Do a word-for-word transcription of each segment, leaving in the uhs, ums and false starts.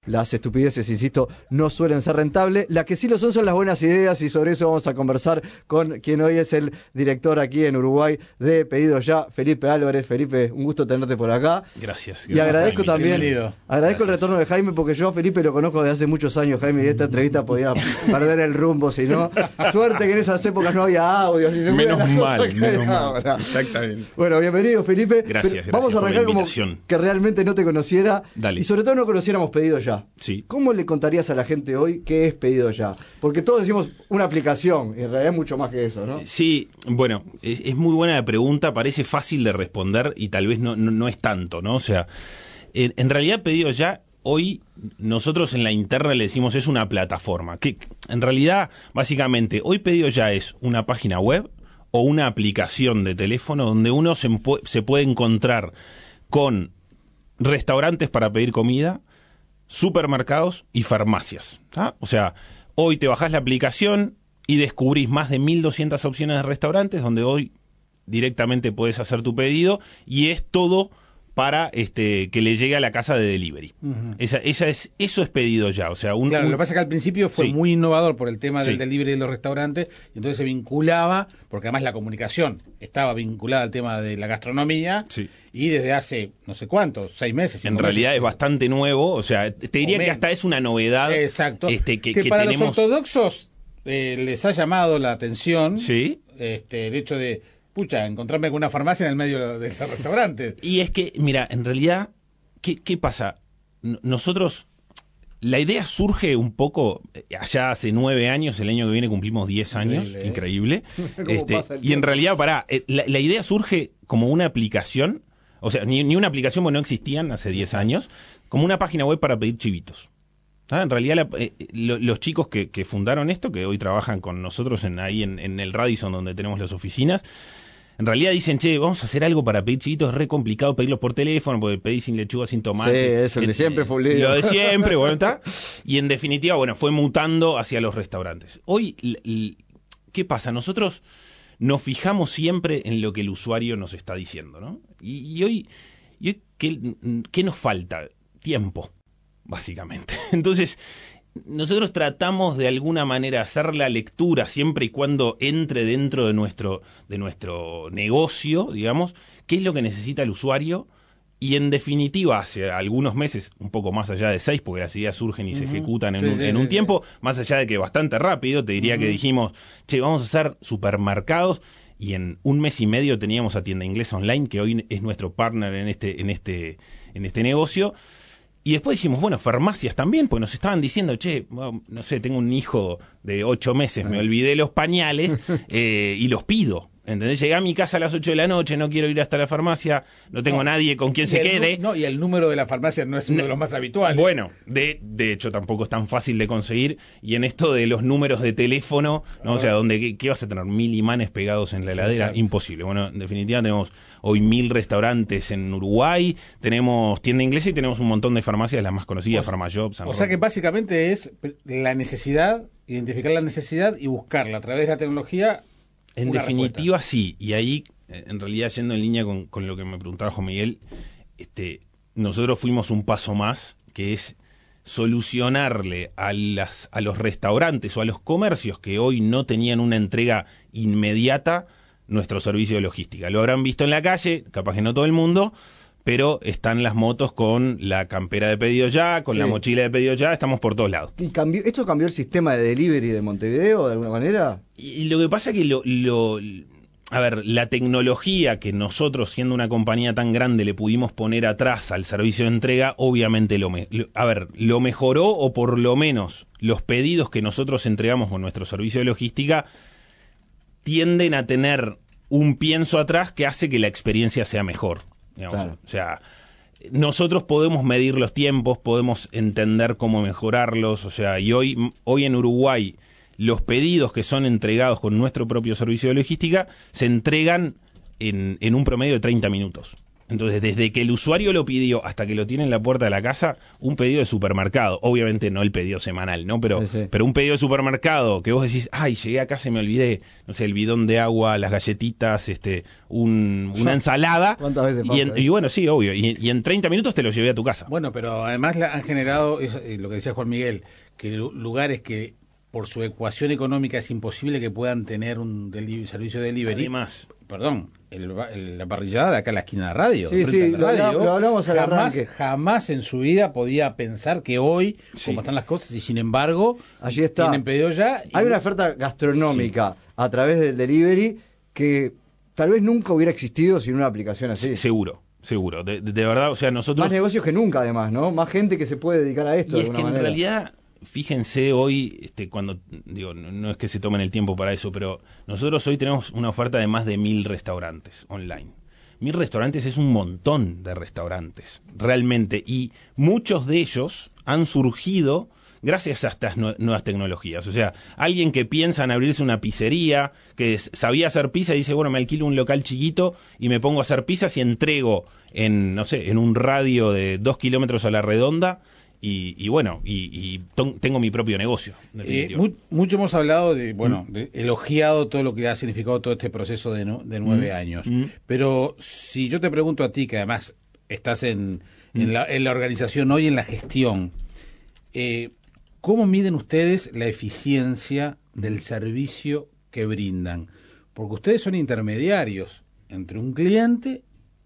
las estupideces, insisto, no suelen ser rentables. Las que sí lo son son las buenas ideas, y sobre eso vamos a conversar con quien hoy es el director aquí en Uruguay de Pedido Ya, Felipe Álvarez. Felipe, un gusto tenerte por acá. Gracias. Y gracias agradezco también, Bienvenido. agradezco Gracias. el retorno de Jaime, porque yo a Felipe lo conozco desde hace muchos años, Jaime, y esta entrevista podía perder el rumbo, si no. Suerte que en esas épocas no había audios ni ninguna de Menos las mal, cosas que hay menos mal. ahora. Exactamente. Bueno, bienvenido, Felipe. Gracias, Pero gracias vamos a por la arrancar como invitación. que realmente no te conociera. Dale. Y sobre todo no conociéramos Pedido Ya. Sí. ¿Cómo le contarías a la gente hoy qué es Pedido Ya? Porque todos decimos una aplicación, y en realidad es mucho más que eso, ¿no? Sí, bueno, es, es muy buena la pregunta, parece fácil de responder y tal vez no, no, no es tanto, ¿no? O sea, en, en realidad Pedido Ya, hoy nosotros en la interna le decimos es una plataforma, que en realidad, básicamente, hoy Pedido Ya es una página web o una aplicación de teléfono donde uno se, se puede encontrar con restaurantes para pedir comida, supermercados y farmacias, ¿tá? O sea, hoy te bajás la aplicación y descubrís más de mil doscientas opciones de restaurantes donde hoy directamente puedes hacer tu pedido y es todo para este que le llegue a la casa de delivery. Uh-huh. Esa, esa es, eso es Pedido Ya. O sea, un, claro, un... lo que pasa es que al principio fue sí. muy innovador por el tema del sí. delivery de los restaurantes, y entonces se vinculaba, porque además la comunicación estaba vinculada al tema de la gastronomía, sí. y desde hace no sé cuántos, seis meses. En realidad meses, es bastante nuevo, o sea, te diría que hasta es una novedad. Exacto. Este, que, que, que para tenemos... los ortodoxos eh, les ha llamado la atención ¿sí? este, el hecho de, pucha, encontrarme con una farmacia en el medio de los restaurantes. Y es que, mira, en realidad, ¿qué, qué pasa? Nosotros, la idea surge un poco allá hace nueve años, el año que viene cumplimos diez años, increíble. increíble. este, y en realidad, pará, la, la idea surge como una aplicación, o sea, ni, ni una aplicación, porque no existían hace diez años, como una página web para pedir chivitos. ¿Ah? En realidad, la, eh, lo, los chicos que, que fundaron esto, que hoy trabajan con nosotros en, ahí en, en el Radisson, donde tenemos las oficinas, en realidad dicen, che, vamos a hacer algo para pedir chiquitos, es re complicado pedirlos por teléfono, porque pedís sin lechuga, sin tomate. Sí, eso, el de siempre fue un lío. Lo de siempre, bueno, está. Y en definitiva, bueno, fue mutando hacia los restaurantes. Hoy, ¿qué pasa? Nosotros nos fijamos siempre en lo que el usuario nos está diciendo, ¿no? Y, y hoy, y hoy ¿qué, ¿qué nos falta? Tiempo, básicamente. Entonces, nosotros tratamos de alguna manera hacer la lectura siempre y cuando entre dentro de nuestro, de nuestro negocio, digamos, qué es lo que necesita el usuario. Y en definitiva, hace algunos meses, un poco más allá de seis, porque las ideas surgen y uh-huh. se ejecutan en, sí, un, sí, en un sí, tiempo, sí. más allá de que bastante rápido, te diría uh-huh. que dijimos, che, vamos a hacer supermercados, y en un mes y medio teníamos a Tienda Inglesa Online, que hoy es nuestro partner en este, en este, en este negocio. Y después dijimos, bueno, farmacias también, pues nos estaban diciendo, che, no sé, tengo un hijo de ocho meses, me olvidé los pañales eh, y los pido. ¿Entendés? Llegué a mi casa a las ocho de la noche, no quiero ir hasta la farmacia, no tengo no, nadie con quien se quede. No, y el número de la farmacia no es uno no, de los más habituales. Bueno, de, de hecho tampoco es tan fácil de conseguir. Y en esto de los números de teléfono, ¿no? O sea, donde ¿qué, qué vas a tener? Mil imanes pegados en la heladera, sí, imposible. Bueno, en definitiva tenemos hoy mil restaurantes en Uruguay, tenemos Tienda Inglesa y tenemos un montón de farmacias, las más conocidas, Farmajop, San O sea que básicamente es la necesidad, identificar la necesidad y buscarla a través de la tecnología. En definitiva, respuesta. Sí, y ahí, en realidad, yendo en línea con, con lo que me preguntaba Juan Miguel, este, nosotros fuimos un paso más, que es solucionarle a, las, a los restaurantes o a los comercios que hoy no tenían una entrega inmediata nuestro servicio de logística. Lo habrán visto en la calle, capaz que no todo el mundo, pero están las motos con la campera de Pedido Ya, con sí. la mochila de Pedido Ya, estamos por todos lados. ¿Y cambió, esto cambió el sistema de delivery de Montevideo de alguna manera? Y, y lo que pasa es que lo, lo, a ver, la tecnología que nosotros, siendo una compañía tan grande, le pudimos poner atrás al servicio de entrega, obviamente lo, me, lo a ver, lo mejoró, o por lo menos los pedidos que nosotros entregamos con nuestro servicio de logística tienden a tener un pienso atrás que hace que la experiencia sea mejor. Digamos, claro. O sea, nosotros podemos medir los tiempos, podemos entender cómo mejorarlos, o sea, y hoy, hoy en Uruguay los pedidos que son entregados con nuestro propio servicio de logística se entregan en, en un promedio de treinta minutos. Entonces, desde que el usuario lo pidió hasta que lo tiene en la puerta de la casa, un pedido de supermercado, obviamente no el pedido semanal, ¿no? Pero, sí, sí. pero un pedido de supermercado que vos decís, ay, llegué acá, se me olvidé, no sé, el bidón de agua, las galletitas, este, un, una ensalada. ¿Cuántas veces y, en, pasa, eh? y bueno, sí, obvio, y, y en treinta minutos te lo llevé a tu casa. Bueno, pero además la han generado, eso, eh, lo que decía Juan Miguel, que lu- lugares que por su ecuación económica es imposible que puedan tener un deli- servicio de delivery. Además, Perdón, el, ba- el- la parrillada de acá en la esquina de la radio. Sí, frente sí, a la lo radio, habla- lo hablamos al jamás, arranque. jamás en su vida podía pensar que hoy, Sí. como están las cosas, y sin embargo, Allí está. tienen pedido ya. y- Hay una oferta gastronómica a través del delivery que tal vez nunca hubiera existido sin una aplicación así. seguro, seguro. De, de- de verdad, o sea, nosotros... Más negocios que nunca, además, ¿no? Más gente que se puede dedicar a esto Y de es alguna que en manera. realidad, fíjense hoy, este, cuando digo, no, no es que se tomen el tiempo para eso, pero nosotros hoy tenemos una oferta de más de mil restaurantes online. Mil restaurantes es un montón de restaurantes, realmente, y muchos de ellos han surgido gracias a estas nue- nuevas tecnologías. O sea, alguien que piensa en abrirse una pizzería, que s- sabía hacer pizza y dice, bueno, me alquilo un local chiquito y me pongo a hacer pizzas y entrego en, no sé, en un radio de dos kilómetros a la redonda. Y, y bueno, y, y ton- tengo mi propio negocio. en Eh, definitiva. mu- mucho hemos hablado de, bueno, de- elogiado todo lo que ha significado todo este proceso de, nu- de nueve años. Pero si yo te pregunto a ti, que además estás en, en, la, en la organización hoy, en la gestión, eh, ¿cómo miden ustedes la eficiencia del servicio que brindan? Porque ustedes son intermediarios entre un cliente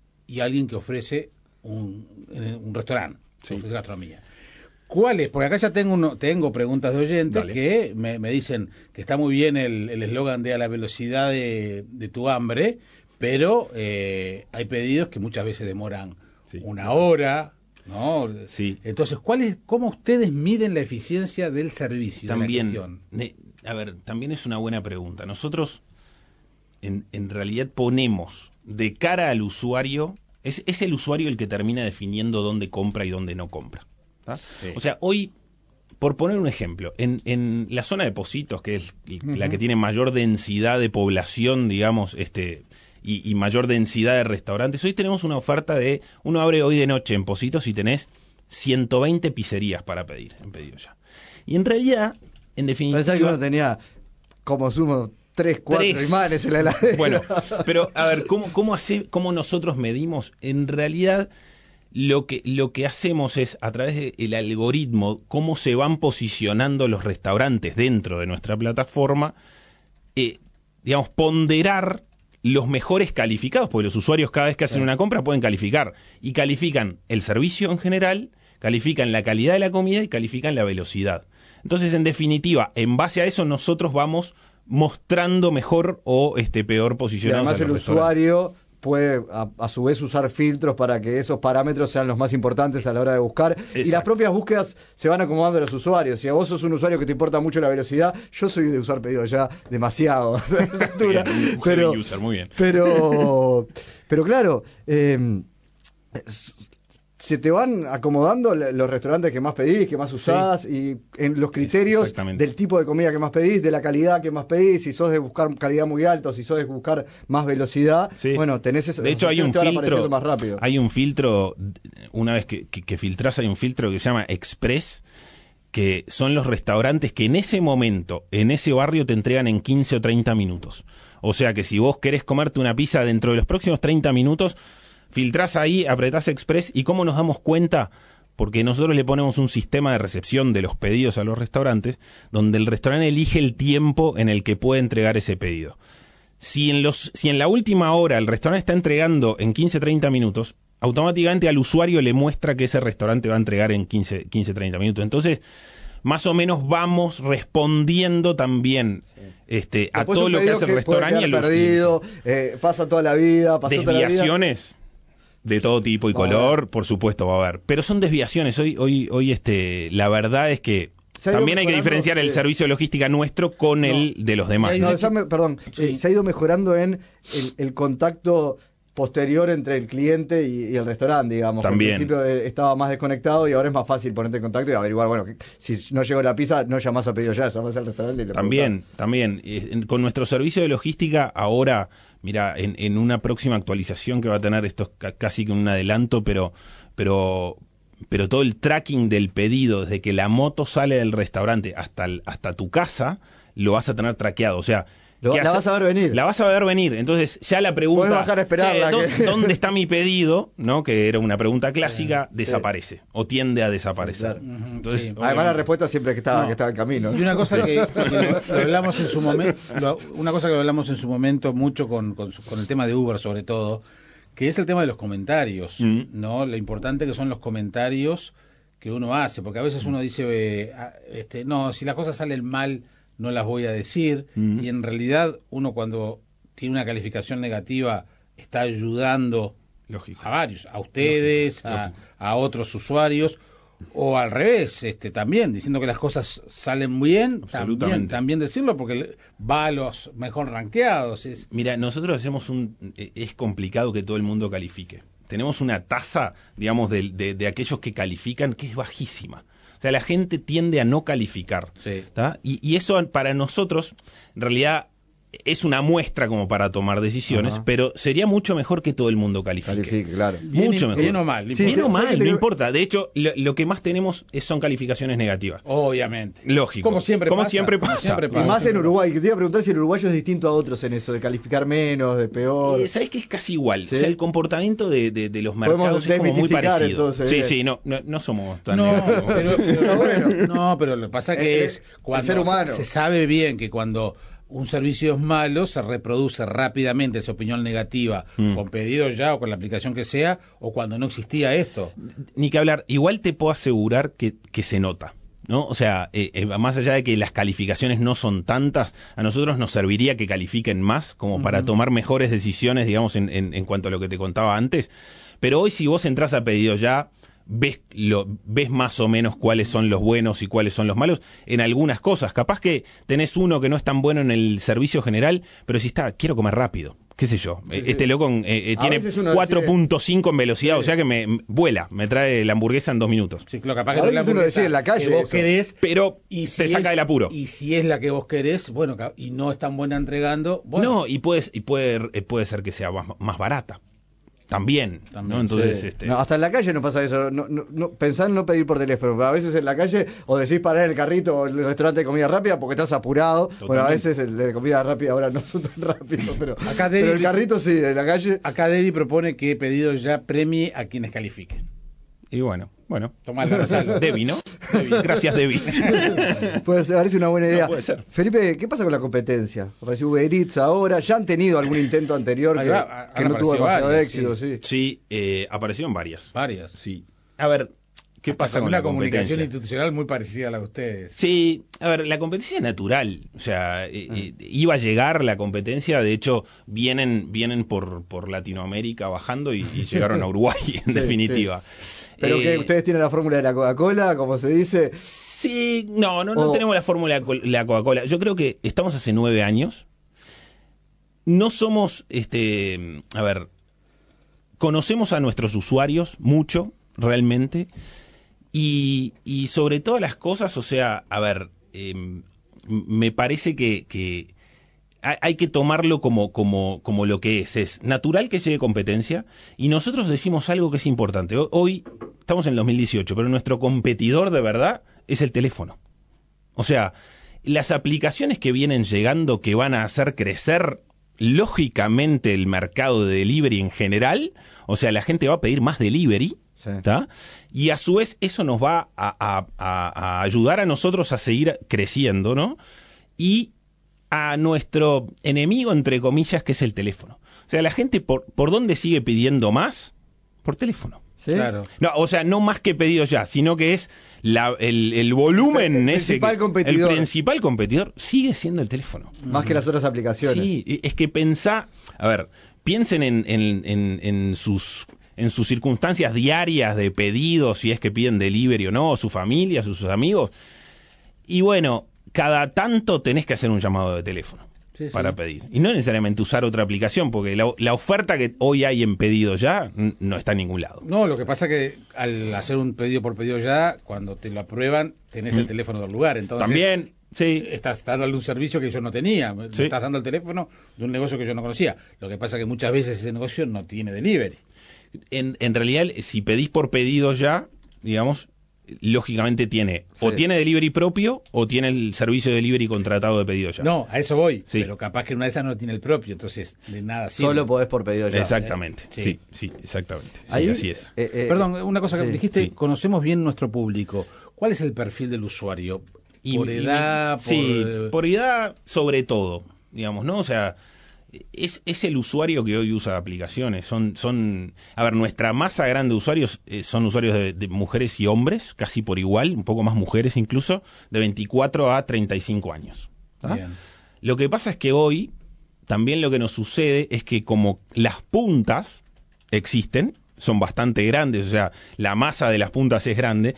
y alguien que ofrece un, un restaurante, que ofrece gastronomía. ¿Cuál es? Porque acá ya tengo uno, tengo preguntas de oyentes Dale. que me, me dicen que está muy bien el el eslogan de a la velocidad de, de tu hambre, pero eh, hay pedidos que muchas veces demoran Sí. una hora, ¿no? Sí. Entonces, ¿cuál es, ¿cómo ustedes miden la eficiencia del servicio, de la También, gestión? ne- a ver, también es una buena pregunta. Nosotros, en, en realidad, ponemos de cara al usuario, es, es el usuario el que termina definiendo dónde compra y dónde no compra. ¿tá? O sea, hoy, por poner un ejemplo, en, en la zona de Pocitos, que es la que tiene mayor densidad de población, digamos, este y, y mayor densidad de restaurantes, hoy tenemos una oferta de, uno abre hoy de noche en Pocitos y tenés ciento veinte pizzerías para pedir, en pedido ya. Y en realidad, en definitiva... Pensá que uno tenía como sumo tres, cuatro Tres. imanes en la heladera. Bueno, pero a ver, ¿cómo, cómo, hace, cómo nosotros medimos? En realidad, lo que, lo que hacemos es, a través del algoritmo, cómo se van posicionando los restaurantes dentro de nuestra plataforma, eh, digamos, ponderar los mejores calificados, porque los usuarios cada vez que hacen una compra pueden calificar, y califican el servicio en general, califican la calidad de la comida y califican la velocidad. Entonces, en definitiva, en base a eso nosotros vamos mostrando mejor o este peor Y posicionados además a el los restaurantes. usuario puede a, a su vez usar filtros para que esos parámetros sean los más importantes a la hora de buscar. Y las Exacto. propias búsquedas se van acomodando a los usuarios. Si a vos sos un usuario que te importa mucho la velocidad, yo soy de usar pedido ya demasiado a esta altura. Bien, un pero, heavy user, muy bien. pero, pero claro, eh, se te van acomodando le- los restaurantes que más pedís, que más usás, y en los criterios exactamente. del tipo de comida que más pedís, de la calidad que más pedís, si sos de buscar calidad muy alta, o si sos de buscar más velocidad, Sí. bueno, tenés esa, De hecho, hay un te van filtro. apareciendo más rápido. Hay un filtro, una vez que, que, que filtrás, hay un filtro que se llama Express, que son los restaurantes que en ese momento, en ese barrio, te entregan en quince o treinta minutos. O sea que si vos querés comerte una pizza dentro de los próximos treinta minutos, filtrás ahí, apretás Express. ¿Y cómo nos damos cuenta? Porque nosotros le ponemos un sistema de recepción de los pedidos a los restaurantes, donde el restaurante elige el tiempo en el que puede entregar ese pedido. Si en, los, si en la última hora el restaurante está entregando en quince a treinta minutos, automáticamente al usuario le muestra que ese restaurante va a entregar en quince a treinta minutos. Entonces, más o menos vamos respondiendo también este, a Después todo un lo que pedido hace el puede restaurante. y a quedar los- perdido, eh, pasa toda la vida, pasó toda la vida. Desviaciones de todo tipo y Va a color, por supuesto va a haber. Pero son desviaciones. Hoy, hoy, hoy este, la verdad es que Se ha ido también hay que mejorando, diferenciar el sí. servicio de logística nuestro con el de los demás. hay ¿no? No, un ya me- perdón, Sí. eh, se ha ido mejorando en el, el contacto posterior entre el cliente y, y el restaurante, digamos. También. Al principio eh, estaba más desconectado y ahora es más fácil ponerte en contacto y averiguar, bueno, que, si no llegó la pizza, no llamás a Pedido Ya, llamás al restaurante y le También, también. Eh, Con nuestro servicio de logística, ahora, mira, en, en una próxima actualización que va a tener, esto es ca- casi que un adelanto, pero, pero, pero todo el tracking del pedido, desde que la moto sale del restaurante hasta, el- hasta tu casa, lo vas a tener traqueado. O sea, Lo- ¿qué la hace- vas a ver venir. La vas a ver venir. Entonces, ya la pregunta. Podés bajar a esperarla, "Che, ¿dó- que-" ¿Dónde está mi pedido? ¿No? Que era una pregunta clásica, desaparece. O tiende a desaparecer. Claro. Entonces, Sí. Además la Obviamente. respuesta siempre es que estaba, No. que estaba en camino. Y una cosa que, que lo, lo hablamos en su momento, lo- una cosa que hablamos en su momento mucho con, con, su- con el tema de Uber sobre todo, que es el tema de los comentarios, Mm. ¿no? Lo importante que son los comentarios que uno hace, porque a veces uno dice, eh, ah, este, no, si las cosas salen mal, no las voy a decir, Mm. y en realidad uno cuando tiene una calificación negativa está ayudando Lógico. a varios, a ustedes, Lógico, a, lógico. a otros usuarios, o al revés, este también, diciendo que las cosas salen bien, también, Absolutamente. también decirlo, porque le- va a los mejor rankeados. Es, Mira, nosotros hacemos un... eh, Es complicado que todo el mundo califique. Tenemos una tasa, digamos, de, de, de aquellos que califican que es bajísima. O sea, la gente tiende a no calificar. Sí. ¿Tá? Y, y eso para nosotros, en realidad, es una muestra como para tomar decisiones, Ajá. pero sería mucho mejor que todo el mundo califique. Califique, claro. bien, Mucho y- mejor. bien o mal, no Sí, Bien importa. o ¿sabes mal, qué te- no importa. De hecho, lo, lo que más tenemos es- son calificaciones negativas. Obviamente. Lógico. Como siempre Como pasa. siempre como pasa. siempre Y pasa. más en Uruguay, que te iba a preguntar si el uruguayo es distinto a otros en eso, de calificar menos, de peor. Eh, ¿Sabes que es casi igual? ¿Sí? O sea, el comportamiento de, de, de los Podemos mercados es como muy desmitificar, parecido. entonces, sí, bien. sí, no, no, no somos tan No, negativos. pero, pero bueno, no, pero lo que pasa que Eh, es eh, cuando el ser humano. Se, se sabe bien que cuando un servicio es malo, se reproduce rápidamente esa opinión negativa Mm. con Pedido Ya o con la aplicación que sea, o cuando no existía esto. Ni que hablar, igual te puedo asegurar que, que se nota, ¿no? O sea, eh, eh, más allá de que las calificaciones no son tantas, a nosotros nos serviría que califiquen más, como para tomar mejores decisiones, digamos, en, en, en cuanto a lo que te contaba antes. Pero hoy si vos entrás a Pedido Ya, ves lo ves más o menos cuáles son los buenos y cuáles son los malos en algunas cosas. Capaz que tenés uno que no es tan bueno en el servicio general, pero si está, quiero comer rápido, qué sé yo. Sí, este sí. loco eh, eh, A tiene veces uno cuatro decide- punto cinco en velocidad, Sí. o sea que me, me- vuela, me trae la hamburguesa en dos minutos. Sí, claro, capaz A que no es la veces uno hamburguesa decide en la calle que vos eso. querés, Pero y te saca es- del apuro. Y si es la que vos querés, bueno, ca- y no es tan buena entregando, bueno, No, y puedes y puede eh, puede ser que sea más, más barata. También, También, ¿no? Entonces, Sí. este No, hasta en la calle no pasa eso. No, no, no, pensá en no pedir por teléfono. Pero a veces en la calle o decís parar en el carrito o en el restaurante de comida rápida porque estás apurado. Bueno, a veces el de comida rápida ahora no son tan rápidos. Pero, Acá pero David- el carrito sí, en la calle. acá Debbie propone que Pedido Ya premie a quienes califiquen. y bueno, bueno. Tomá la Gonzalo. Debbie, ¿no? Gracias, Debbie. Puede ser, parece una buena idea. puede ser. Felipe, ¿qué pasa con la competencia? Apareció Uber Eats ahora. Ya han tenido algún intento anterior Ahí que, va, han que no tuvo aparecido demasiado varias, éxito, sí. Sí, eh, aparecieron varias. Varias. Sí. A ver, ¿qué Hasta pasa con con una la comunicación competencia? institucional muy parecida a la de ustedes. Sí, a ver, la competencia es natural. O sea, eh, eh, iba a llegar la competencia. De hecho, vienen vienen por, por Latinoamérica bajando y, y llegaron a Uruguay, en Sí, definitiva. Pero Eh, que ustedes tienen la fórmula de la Coca-Cola, como se dice. Sí, no, no, no O- tenemos la fórmula de col- la Coca-Cola. Yo creo que estamos hace nueve años. No somos, este, a ver, conocemos a nuestros usuarios mucho, realmente. Y, y sobre todas las cosas, o sea, a ver, eh, me parece que, que hay hay que tomarlo como, como, como lo que es. Es natural que llegue competencia y nosotros decimos algo que es importante. Ho- Hoy estamos en el dos mil dieciocho, pero nuestro competidor de verdad es el teléfono. O sea, las aplicaciones que vienen llegando que van a hacer crecer lógicamente el mercado de delivery en general, o sea, la gente va a pedir más delivery. Sí. ¿Tá? Y a su vez eso nos va a, a- a- a ayudar a nosotros a seguir creciendo, ¿no? Y a nuestro enemigo, entre comillas, que es el teléfono. O sea, la gente, ¿por, por dónde sigue pidiendo más? Por teléfono. ¿Sí? Claro. No, o sea, no más que pedidos ya, sino que es la, el, el volumen El ese. principal que- competidor. El principal competidor sigue siendo el teléfono. Más que las otras aplicaciones. Sí, y es que pensá, a ver, piensen en, en, en, en sus en sus circunstancias diarias de pedidos, si es que piden delivery o no, su familia, sus, sus amigos. Y bueno, cada tanto tenés que hacer un llamado de teléfono. sí, sí. para pedir. Y no necesariamente usar otra aplicación, porque la, la oferta que hoy hay en Pedido Ya n- no está en ningún lado. No, lo que pasa es que al hacer un pedido por pedido ya, cuando te lo aprueban, tenés el teléfono del lugar. Entonces, También, sí. estás dando un servicio que yo no tenía. Sí. Estás dando el teléfono de un negocio que yo no conocía. Lo que pasa es que muchas veces ese negocio no tiene delivery. En, en realidad, si pedís por Pedido Ya, digamos, lógicamente tiene Sí. o tiene delivery propio o tiene el servicio de delivery contratado de Pedido Ya. No, a eso voy. Sí. Pero capaz que una de esas no tiene el propio, entonces de nada sirve. Solo podés por pedido ya. Exactamente, Sí. sí, sí, exactamente. Sí, Ahí, así es. eh, eh, Perdón, una cosa que sí, dijiste, sí. conocemos bien nuestro público. ¿Cuál es el perfil del usuario? Y- ¿Por y- edad? Por, sí, eh, por edad sobre todo, digamos, ¿no? O sea, es, es el usuario que hoy usa aplicaciones. Son, son, a ver, nuestra masa grande de usuarios eh, son usuarios de, de mujeres y hombres, casi por igual, un poco más mujeres incluso, de veinticuatro a treinta y cinco años. ¿tá? Bien. Lo que pasa es que hoy también lo que nos sucede es que como las puntas existen, son bastante grandes, o sea, la masa de las puntas es grande,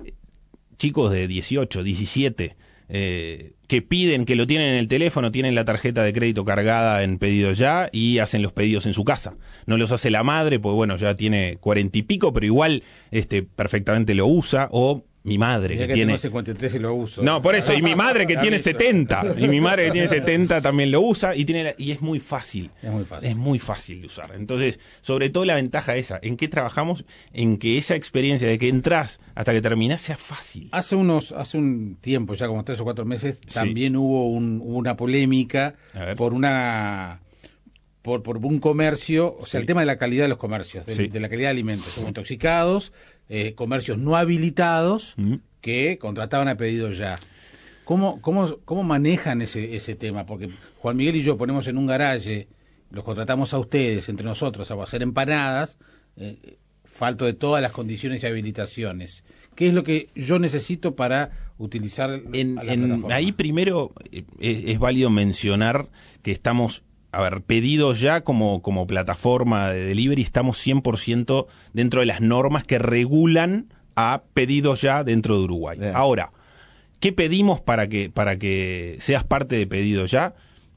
chicos de dieciocho, diecisiete, eh, que piden, que lo tienen en el teléfono, tienen la tarjeta de crédito cargada en Pedido Ya y hacen los pedidos en su casa. No los hace la madre, pues bueno, ya tiene cuarenta y pico, pero igual este, perfectamente lo usa, o mi madre Mirá que, que tiene... tengo cincuenta y tres y lo uso. No, por eso, y mi madre que Te tiene aviso. setenta, y mi madre que tiene setenta también lo usa, y tiene la- y es muy fácil. Es muy fácil. Es muy fácil de usar. Entonces, sobre todo la ventaja esa, ¿en qué trabajamos? En que esa experiencia de que entras hasta que terminás sea fácil. Hace unos, hace un tiempo, ya como tres o cuatro meses, Sí. también hubo un- una polémica A ver. por una por, por un comercio, o sea, Sí. el tema de la calidad de los comercios, de, Sí. de la calidad de alimentos, hubo intoxicados, eh, comercios no habilitados Ujú. que contrataban a Pedido Ya. ¿Cómo, cómo, cómo manejan ese, ese tema? Porque Juan Miguel y yo ponemos en un garaje, los contratamos a ustedes, entre nosotros, a hacer empanadas, eh, falto de todas las condiciones y habilitaciones. ¿Qué es lo que yo necesito para utilizar En, a la en- plataforma? ahí primero eh, es, es válido mencionar que estamos, a ver, Pedido Ya como, como plataforma de delivery, estamos cien por ciento dentro de las normas que regulan a Pedido Ya dentro de Uruguay. Bien. Ahora, ¿qué pedimos para que, para que seas parte de Pedido Ya?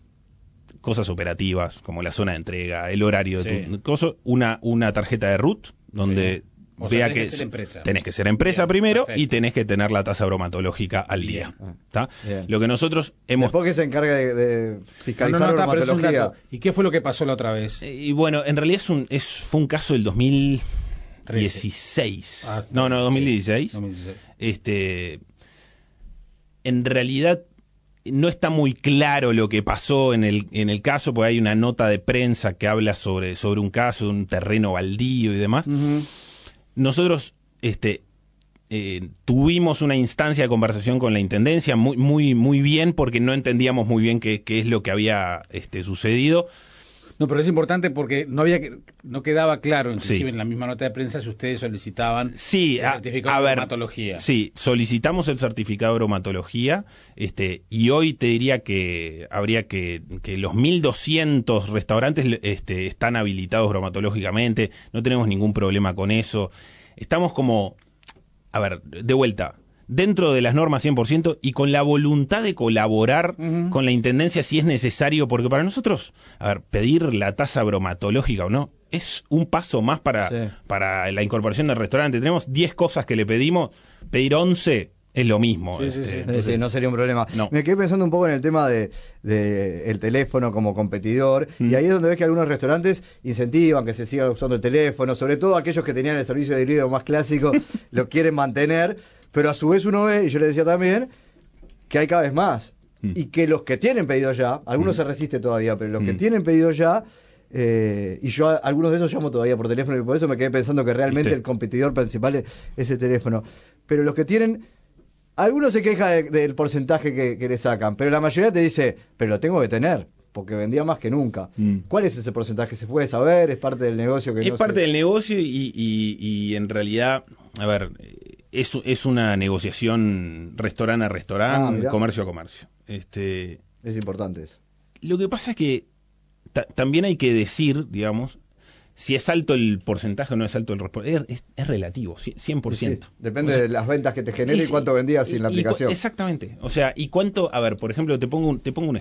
Cosas operativas, como la zona de entrega, el horario de Sí. tu coso, una, una tarjeta de root, donde Sí. O sea, vea tenés que, que ser empresa. tenés que ser empresa Bien, primero perfecto. y tenés que tener la tasa bromatológica al día. ¿tá? Bien. Lo que nosotros hemos... Después que se encarga de, de No, no, fiscalizar no, la está, pero es un bromatología. dato. ¿Y qué fue lo que pasó la otra vez? Eh, Y bueno, en realidad es un, es, fue un caso del dos mil dieciséis. Ah, sí. no, no, dos mil dieciséis. dos mil dieciséis. Este, en realidad no está muy claro lo que pasó en el, en el caso, porque hay una nota de prensa que habla sobre, sobre un caso de un terreno baldío y demás. Ujú. Nosotros este, eh, tuvimos una instancia de conversación con la Intendencia muy, muy, muy bien, porque no entendíamos muy bien qué, qué es lo que había este, sucedido. No, pero es importante porque no había que- no quedaba claro, inclusive Sí. en la misma nota de prensa, si ustedes solicitaban Sí, el a, certificado a de ver, bromatología. sí, solicitamos el certificado de bromatología, este, y hoy te diría que habría que, que los mil doscientos restaurantes este, están habilitados bromatológicamente, no tenemos ningún problema con eso. Estamos como, a ver, de vuelta, dentro de las normas cien por ciento y con la voluntad de colaborar Ujú. con la Intendencia si es necesario, porque para nosotros, a ver, pedir la tasa bromatológica o no, es un paso más para, Sí. para la incorporación del restaurante. Tenemos diez cosas que le pedimos, pedir once es lo mismo. Sí, sí, este, sí. Sí, entonces- sí, no sería un problema. No. Me quedé pensando un poco en el tema de, de el teléfono como competidor, Mm. y ahí es donde ves que algunos restaurantes incentivan que se siga usando el teléfono, sobre todo aquellos que tenían el servicio de delivery más clásico, lo quieren mantener, pero a su vez uno ve, y yo le decía también, que hay cada vez más, Mm. y que los que tienen pedido ya, algunos se resisten todavía, pero los que Mm. tienen pedido ya, eh, y yo a algunos de esos llamo todavía por teléfono, y por eso me quedé pensando que realmente ¿Viste? el competidor principal es, es el teléfono. Pero los que tienen, algunos se quejan de- del porcentaje que, que le sacan, pero la mayoría te dice, pero lo tengo que tener, porque vendía más que nunca. Mm. ¿Cuál es ese porcentaje? ¿Se puede saber? ¿Es parte del negocio que Es no parte se- del negocio y, y- y en realidad, a ver, es, es una negociación restaurante a Ah, restaurante, mirá. comercio a comercio. Este, Es importante eso. lo que pasa es que ta- también hay que decir, digamos, si es alto el porcentaje o no es alto el porcentaje. Es, es relativo, ci- cien por ciento. Sí, depende O sea, de las ventas que te genere y, sí, cuánto vendías y- sin la y cu- aplicación. Exactamente. O sea, y cuánto, a ver, por ejemplo, te pongo un, te pongo un ejemplo.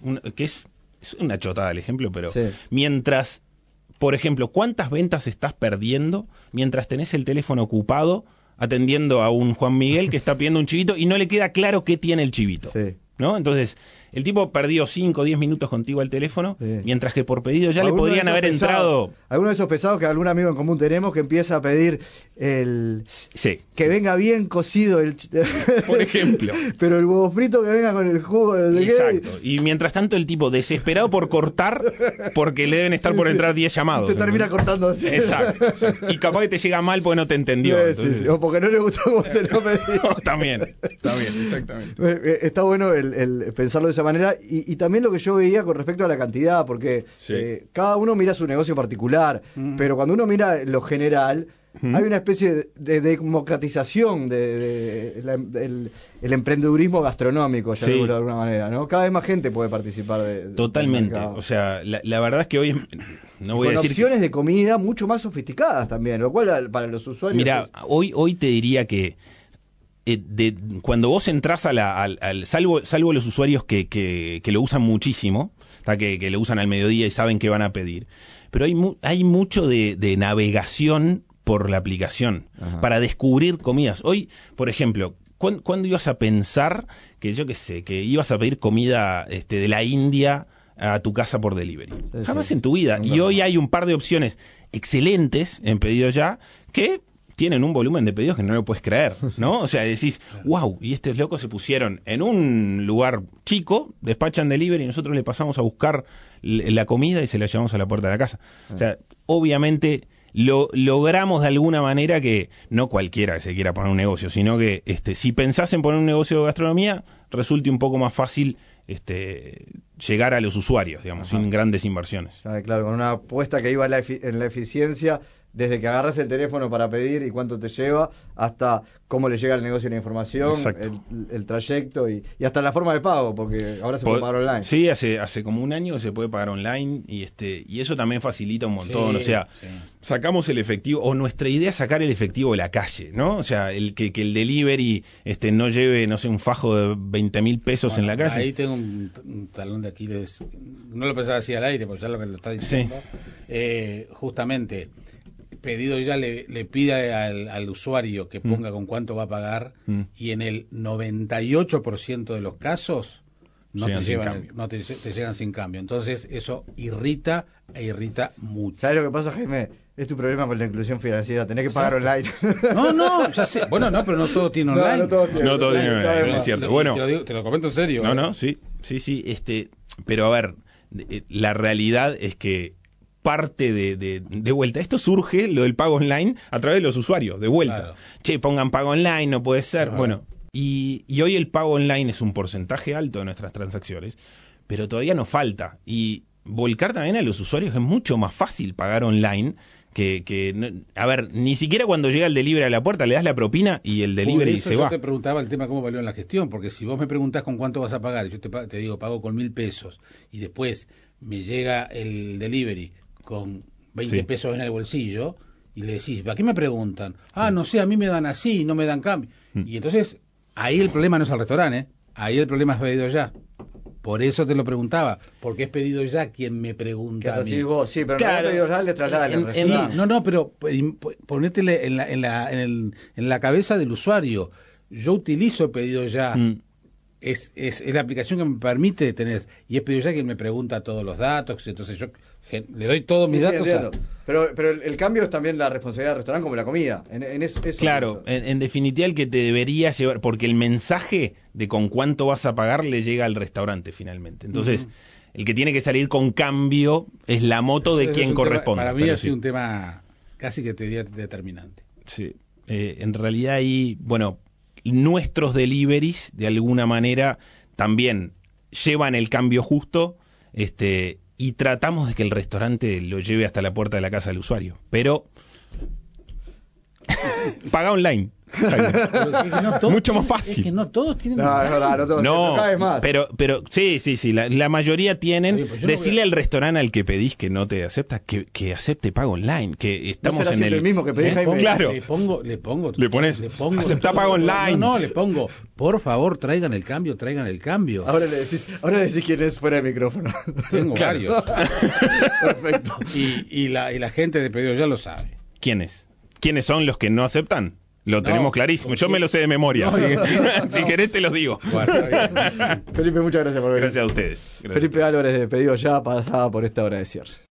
un, que es, es una chotada el ejemplo, pero sí. mientras, por ejemplo, ¿cuántas ventas estás perdiendo mientras tenés el teléfono ocupado atendiendo a un Juan Miguel que está pidiendo un chivito y no le queda claro qué tiene el chivito? Sí. ¿No? Entonces, el tipo perdió cinco o diez minutos contigo al teléfono, sí. mientras que por pedido ya le podrían haber pesados, entrado... Alguno de esos pesados que algún amigo en común tenemos que empieza a pedir el... Sí. Que venga bien cocido el... Por ejemplo. Pero el huevo frito que venga con el jugo de Exacto. Y mientras tanto el tipo desesperado por cortar porque le deben estar por entrar diez llamados. Te termina cortando así. Exacto. Y capaz que te llega mal porque no te entendió. Sí, Entonces... sí, sí. O porque no le gustó cómo se lo pedí. También. También, exactamente. Está bueno el, el pensarlo de esa manera. Y, y también lo que yo veía con respecto a la cantidad, porque sí. eh, cada uno mira su negocio particular, mm. pero cuando uno mira lo general, mm. hay una especie de, de democratización del de, de, de, el, el emprendedurismo gastronómico, ya sí. de alguna manera, ¿no? Cada vez más gente puede participar de, de Totalmente. O sea, la, la verdad es que hoy no voy con a decir opciones que... de comida mucho más sofisticadas también, lo cual para los usuarios... Mira, es... hoy, hoy te diría que Eh, de, cuando vos entras a la, al, al salvo, salvo los usuarios que, que, que lo usan muchísimo, que, que lo usan al mediodía y saben qué van a pedir, pero hay, mu, hay mucho de, de navegación por la aplicación. Ajá. Para descubrir comidas. Hoy, por ejemplo, ¿cuándo, ¿cuándo ibas a pensar que yo qué sé, que ibas a pedir comida este, de la India a tu casa por delivery? Sí, Jamás sí. en tu vida. Y hoy hay un par de opciones excelentes en Pedido Ya que tienen un volumen de pedidos que no lo puedes creer, ¿no? O sea, decís, wow, y estos locos se pusieron en un lugar chico, despachan delivery y nosotros le pasamos a buscar la comida y se la llevamos a la puerta de la casa. O sea, obviamente lo logramos de alguna manera que no cualquiera que se quiera poner un negocio, sino que este, si pensás en poner un negocio de gastronomía, resulte un poco más fácil este, llegar a los usuarios, digamos, Ajá. sin grandes inversiones. Ah, claro, con una apuesta que iba en la, efi- en la eficiencia, desde que agarras el teléfono para pedir y cuánto te lleva, hasta cómo le llega al negocio la información, el, el trayecto y, y hasta la forma de pago, porque ahora se puede pagar online. Sí, hace hace como un año se puede pagar online y este y eso también facilita un montón. Sí, o sea, sí. sacamos el efectivo, o nuestra idea es sacar el efectivo de la calle, ¿no? O sea, el que, que el delivery este no lleve, no sé, un fajo de veinte mil pesos bueno, en la calle. Ahí tengo un, un talón de Aquiles, no lo pensaba así al aire, porque ya lo que lo está diciendo, sí. eh, justamente... Pedido Ya le, le pide al, al usuario que ponga mm. con cuánto va a pagar mm. y en el noventa y ocho por ciento de los casos no, te llevan, no te, te llegan sin cambio. Entonces eso irrita e irrita mucho. ¿Sabes lo que pasa, Jaime? Es tu problema con la inclusión financiera, tenés que pagar online. No, no, ya sé. Bueno, no, pero no todo tiene online. No, no todo tiene, no todo tiene online, online, es cierto. Te, bueno, te lo, digo, te lo comento en serio. No, ¿eh? no, sí, sí, sí. Este, pero a ver, la realidad es que parte de, de, de vuelta. Esto surge, lo del pago online, a través de los usuarios, de vuelta. Claro. Che, pongan pago online, no puede ser. Claro. Bueno, y, y hoy el pago online es un porcentaje alto de nuestras transacciones, pero todavía nos falta. Y volcar también a los usuarios es mucho más fácil pagar online que, que no, a ver, ni siquiera cuando llega el delivery a la puerta le das la propina y el delivery se yo va. Yo te preguntaba el tema cómo valió en la gestión, porque si vos me preguntás con cuánto vas a pagar, y yo te, te digo pago con mil pesos, y después me llega el delivery con veinte sí. pesos en el bolsillo y le decís, ¿para qué me preguntan? Ah, no sé, a mí me dan así, no me dan cambio. Mm. Y entonces, ahí el problema no es el restaurante, ¿eh? Ahí el problema es Pedido Ya. Por eso te lo preguntaba, porque es Pedido Ya quien me pregunta a mí. Vos. Sí, pero claro, no Pedido Ya le traslada el restaurante. No, no, pero ponétele en la, en, la, en, el, en la cabeza del usuario. Yo utilizo Pedido Ya. Mm. Es, es, es la aplicación que me permite tener, y es Pedido Ya quien me pregunta todos los datos, entonces yo le doy todos mis sí, datos. Sí, a... Pero, pero el, el cambio es también la responsabilidad del restaurante como la comida. En, en eso, eso, claro, en, en definitiva el que te debería llevar, porque el mensaje de con cuánto vas a pagar le llega al restaurante finalmente. Entonces, uh-huh. el que tiene que salir con cambio es la moto de quien corresponde. Tema, para mí ha sido sí. un tema casi que te diría determinante. Sí, eh, en realidad ahí, bueno, nuestros deliveries de alguna manera también llevan el cambio justo, este y tratamos de que el restaurante lo lleve hasta la puerta de la casa del usuario. Pero paga online. Pero es que no todos Mucho más tienen- fácil. Es que no todos tienen. No, es verdad, no todos. No, cada vez más. pero, pero sí, sí, sí, la, la mayoría tienen. Oye, pues yo no Decirle voy a- al restaurante al que pedís que no te acepta, que, que acepte pago online, que estamos será en siempre el... el mismo que pedí, ¿Eh? Jaime? Claro. Le pongo, le pongo. Le pones, le pongo aceptá pago online. No, no, le pongo, por favor, traigan el cambio, traigan el cambio. Ahora le decís, ahora le decís quién es fuera de micrófono. Tengo Claro. varios. Perfecto. Y, y, la, y la gente de pedido ya lo sabe. ¿Quiénes? ¿Quiénes son los que no aceptan? Lo No, tenemos clarísimo. Yo ¿con me lo sé de memoria. No, Si no. querés te los digo. Bueno, está bien. Felipe, muchas gracias por venir. Gracias a ustedes. Gracias. Felipe Álvarez de Pedido Ya pasaba por esta hora de cierre.